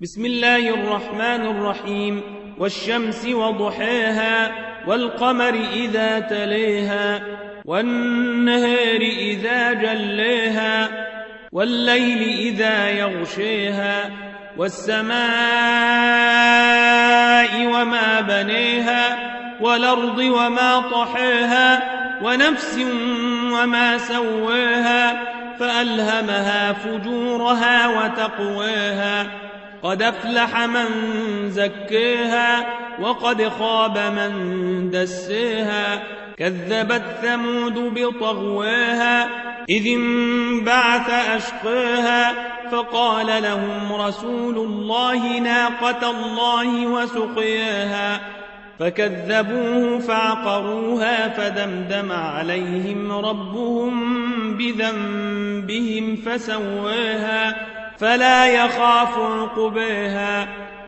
بسم الله الرحمن الرحيم. والشمس وضحاها والقمر إذا تليها والنهار إذا جليها والليل إذا يغشيها والسماء وما بنيها والأرض وما طحاها ونفس وما سواها فألهمها فجورها وتقواها قد أفلح من زكاها وقد خاب من دساها كذبت ثمود بطغواها إذ انبعث أشقاها فقال لهم رسول الله ناقة الله وسقياها فكذبوه فعقروها فدمدم عليهم ربهم بذنبهم فسواها فلا يخاف عقباها